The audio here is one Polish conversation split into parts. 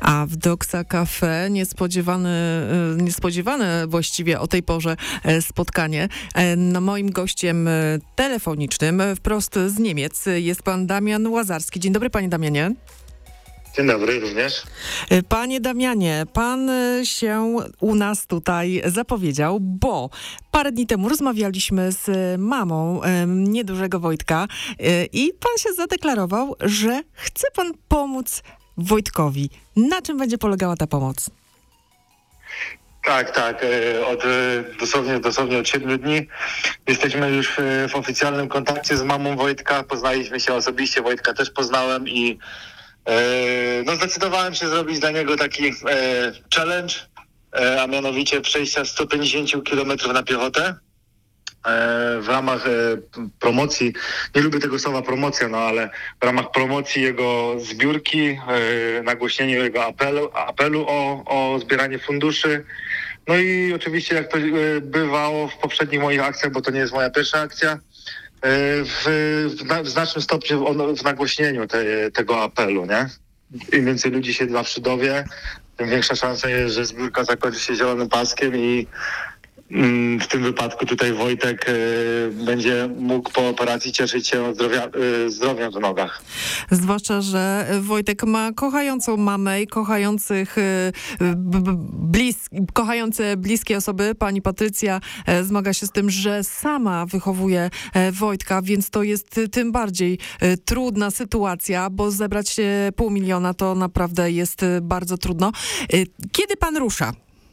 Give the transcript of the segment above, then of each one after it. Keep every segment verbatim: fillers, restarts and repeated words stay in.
A w Doksa Cafe niespodziewane, niespodziewane właściwie o tej porze spotkanie. No, moim gościem telefonicznym wprost z Niemiec jest pan Damian Łazarski. Dzień dobry, panie Damianie. Dzień dobry również. Panie Damianie, pan się u nas tutaj zapowiedział, bo parę dni temu rozmawialiśmy z mamą niedużego Wojtka i pan się zadeklarował, że chce pan pomóc Wojtkowi. Na czym będzie polegała ta pomoc? Tak, tak. Od, dosłownie, dosłownie od siedmiu dni jesteśmy już w, w oficjalnym kontakcie z mamą Wojtka. Poznaliśmy się osobiście, Wojtka też poznałem i no zdecydowałem się zrobić dla niego taki e, challenge, e, a mianowicie przejścia sto pięćdziesiąt kilometrów na piechotę e, w ramach e, promocji, nie lubię tego słowa promocja, no ale w ramach promocji jego zbiórki, e, nagłośnieniu jego apelu, apelu o, o zbieranie funduszy. No i oczywiście jak to e, bywało w poprzednich moich akcjach, bo to nie jest moja pierwsza akcja, W, w, w znacznym stopniu w, w nagłośnieniu te, tego apelu, nie? Im więcej ludzi się zawsze dowie, tym większa szansa jest, że zbiórka zakończy się zielonym paskiem i mm, w tym wypadku tutaj Wojtek y, będzie mógł po operacji cieszyć się zdrowia, y, zdrowiem w nogach. Zwłaszcza, że Wojtek ma kochającą mamę i kochających y, b, blis, kochające bliskie osoby. Pani Patrycja y, zmaga się z tym, że sama wychowuje y, Wojtka, więc to jest y, tym bardziej y, trudna sytuacja, bo zebrać y, pół miliona to naprawdę jest y, bardzo trudno. Y, kiedy pan rusza?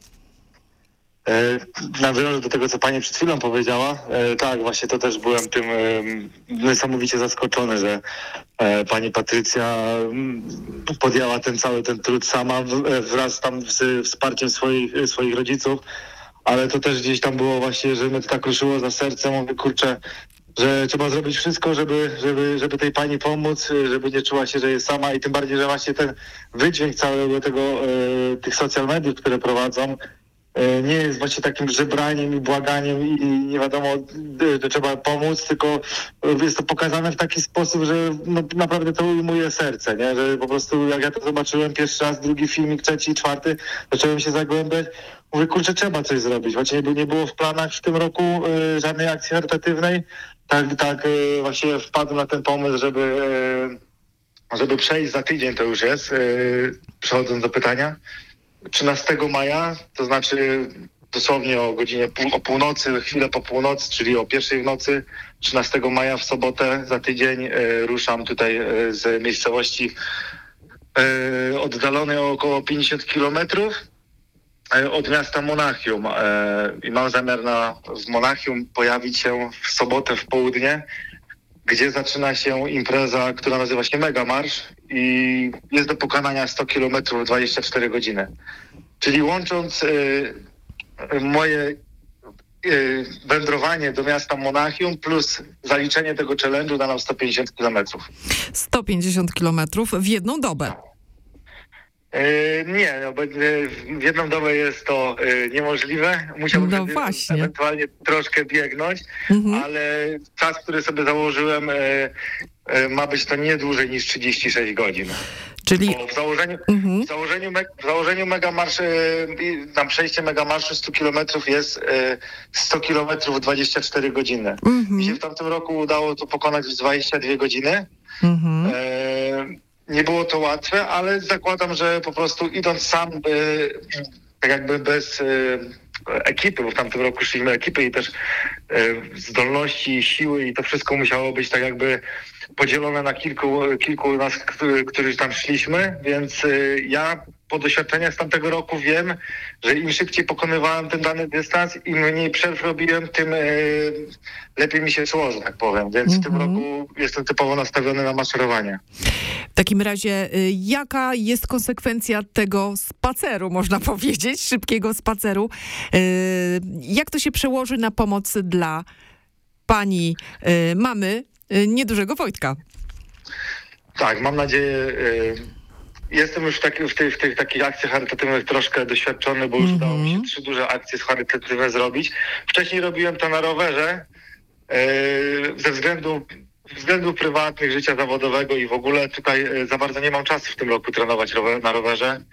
E, nawiążę do tego, co pani przed chwilą powiedziała. E, tak, właśnie to też byłem tym e, niesamowicie zaskoczony, że e, pani Patrycja m, podjęła ten cały ten trud sama w, wraz tam z wsparciem swoich, swoich rodziców, ale to też gdzieś tam było właśnie, że mnie to tak ruszyło za serce. Mówię, kurczę, że trzeba zrobić wszystko, żeby, żeby, żeby tej pani pomóc, żeby nie czuła się, że jest sama i tym bardziej, że właśnie ten wydźwięk całego tego, e, tych social mediów, które prowadzą, nie jest właśnie takim żebraniem i błaganiem i nie wiadomo, że trzeba pomóc, tylko jest to pokazane w taki sposób, że no, naprawdę to ujmuje serce, nie? Że po prostu jak ja to zobaczyłem pierwszy raz, drugi filmik, trzeci, czwarty, zacząłem się zagłębiać. Mówię, kurczę, trzeba coś zrobić. Właśnie nie było w planach w tym roku y, żadnej akcji charytatywnej. Tak, tak y, właśnie wpadłem na ten pomysł, żeby, y, żeby przejść za tydzień, to już jest, y, przechodząc do pytania. trzynastego maja, to znaczy dosłownie o godzinie pół, o północy, chwilę po północy, czyli o pierwszej w nocy, trzynastego maja w sobotę za tydzień e, ruszam tutaj e, z miejscowości e, oddalonej o około pięćdziesiąt kilometrów e, od miasta Monachium. E, I mam zamiar na, w Monachium pojawić się w sobotę w południe, gdzie zaczyna się impreza, która nazywa się Mega Marsz i jest do pokonania sto kilometrów w dwadzieścia cztery godziny. Czyli łącząc y, moje y, wędrowanie do miasta Monachium plus zaliczenie tego challenge'u da nam sto pięćdziesiąt kilometrów. sto pięćdziesiąt kilometrów w jedną dobę. Yy, nie, no, bo yy, w jedną dobę jest to yy, niemożliwe. Musiałbym no właśnie. ewentualnie troszkę biegnąć, mhm. ale czas, który sobie założyłem, yy, yy, ma być to nie dłużej niż trzydzieści sześć godzin. Czyli Bo w założeniu, mhm. w założeniu, me, w założeniu mega marsz, yy, na przejście mega marszu sto kilometrów jest yy, sto kilometrów w dwadzieścia cztery godziny. Mhm. Mi się w tamtym roku udało to pokonać w dwadzieścia dwie godziny. Mhm. Yy, Nie było to łatwe, ale zakładam, że po prostu idąc sam, y, tak jakby bez y, ekipy, bo w tamtym roku szliśmy ekipy i też y, zdolności, siły i to wszystko musiało być tak jakby podzielone na kilku, kilku nas, którzy tam szliśmy, więc y, ja po doświadczeniach z tamtego roku wiem, że im szybciej pokonywałem ten dany dystans, im mniej przerw robiłem, tym y, lepiej mi się szło, że tak powiem. Więc mm-hmm. w tym roku jestem typowo nastawiony na maszerowanie. W takim razie, y, jaka jest konsekwencja tego spaceru, można powiedzieć, szybkiego spaceru? Y, jak to się przełoży na pomoc dla pani y, mamy y, niedużego Wojtka? Tak, mam nadzieję... Y, Jestem już w, taki, w, tych, w tych takich akcjach charytatywnych troszkę doświadczony, bo już mm-hmm. udało mi się trzy duże akcje charytatywne zrobić. Wcześniej robiłem to na rowerze yy, ze względu, względów prywatnych, życia zawodowego i w ogóle tutaj yy, za bardzo nie mam czasu w tym roku trenować rower, na rowerze.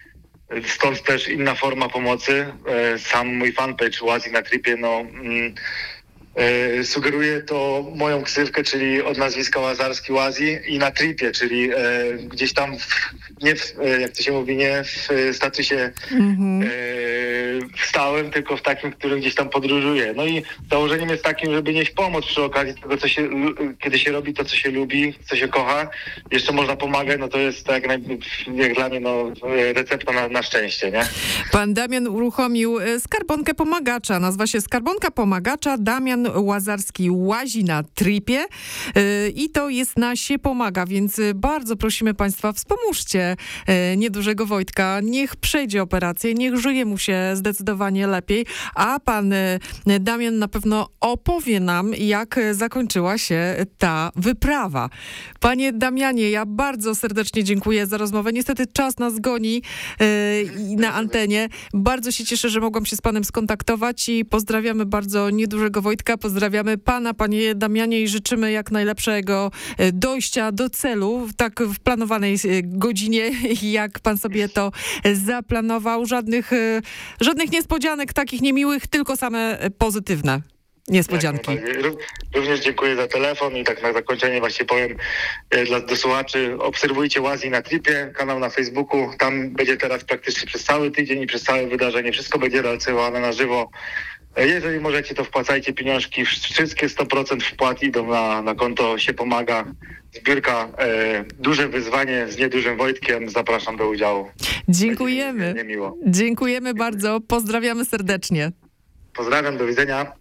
Stąd też inna forma pomocy. Sam mój fanpage Łazi na tripie, no mm, e, sugeruje to moją ksywkę, czyli od nazwiska Łazarski Łazi i na tripie, czyli e, gdzieś tam w, nie w, e, jak to się mówi, nie w statusie mm-hmm. e, stałym, tylko w takim, w którym gdzieś tam podróżuję. No i założeniem jest takim, żeby nieść pomoc przy okazji tego, co się, kiedy się robi to, co się lubi, co się kocha. Jeszcze można pomagać, no to jest tak jak, jak dla mnie no, recepta na, na szczęście, nie? Pan Damian uruchomił skarbonkę pomagacza. Nazywa się Skarbonka Pomagacza. Damian Łazarski łazi na tripie i to jest na się pomaga, więc bardzo prosimy Państwa, wspomóżcie niedużego Wojtka. Niech przejdzie operację, niech żyje mu się zdecydowanie lepiej, a pan Damian na pewno opowie nam, jak zakończyła się ta wyprawa. Panie Damianie, ja bardzo serdecznie dziękuję za rozmowę. Niestety czas nas goni yy, na antenie. Bardzo się cieszę, że mogłam się z panem skontaktować i pozdrawiamy bardzo niedużego Wojtka. Pozdrawiamy pana, panie Damianie, i życzymy jak najlepszego dojścia do celu w tak w planowanej godzinie, jak pan sobie to zaplanował. Żadnych, żadnych niespodzianek takich niemiłych, tylko same pozytywne niespodzianki. Również dziękuję za telefon i tak na zakończenie właśnie powiem dla do słuchaczy, obserwujcie Łazi na tripie, kanał na Facebooku, tam będzie teraz praktycznie przez cały tydzień i przez całe wydarzenie, wszystko będzie relacjonowane na żywo. Jeżeli możecie, to wpłacajcie pieniążki, wszystkie sto procent wpłat idą na, na konto się pomaga. Zbiórka, e, duże wyzwanie z niedużym Wojtkiem, zapraszam do udziału. Dziękujemy. Dziękujemy bardzo, pozdrawiamy serdecznie. Pozdrawiam, do widzenia.